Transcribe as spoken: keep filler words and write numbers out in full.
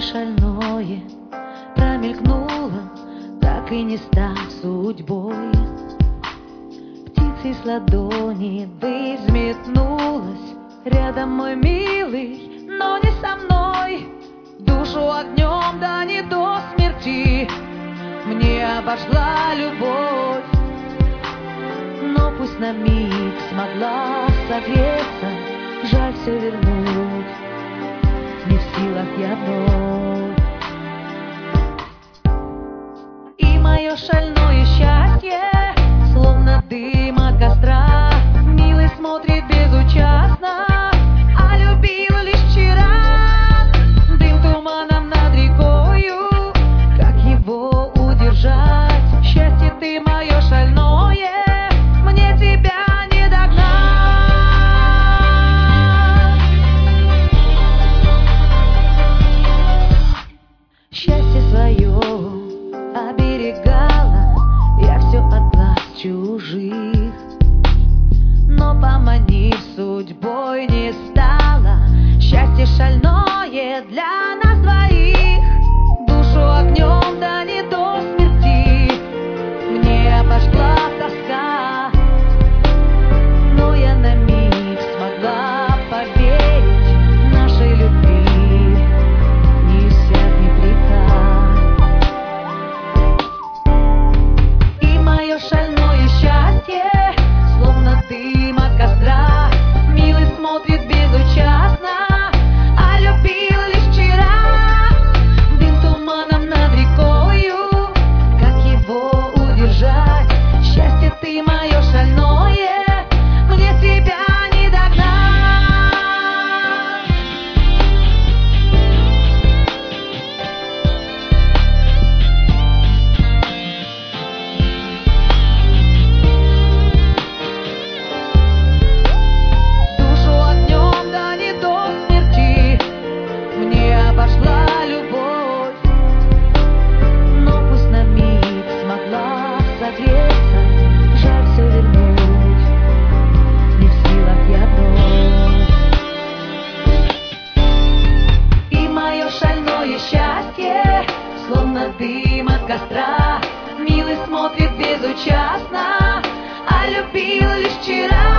шальное промелькнуло, так и не став судьбой. Птицей с ладони бы взметнулась рядом, мой милый, но не со мной. Душу огнем, да не до смерти мне обожгла любовь. Но пусть на миг смогла согреться, жаль все вернуть не в силах я вновь. И мое шальное счастье, словно дым от костра, милый смотрит безучастно, а любил лишь вчера. Дым туманом над рекою, как его удержать? Счастье ты мое шальное, мне тебя не догнать. Счастье свое оберегала я все от глаз чужих, но поманив судьбой не стала. Счастье шальное для нас двоих, душу огнем, да не до смерти мне обожгла тоска. Но я на миг смогла поверить нашей любви, не иссякнет река. И мое шальное счастье, словно дым от костра, милый смотрит безучастно, а любил лишь вчера. Дым туманом над рекою, как его удержать? Счастье ты мое шальное, мне тебя не догнать. Душу огнем, да не до смерти мне обожгла любовь. Но пусть на миг смогла согреться, жаль все вернуть не в силах я вновь. И мое шальное счастье, словно дым от костра, милый смотрит безучастно, а любил лишь вчера.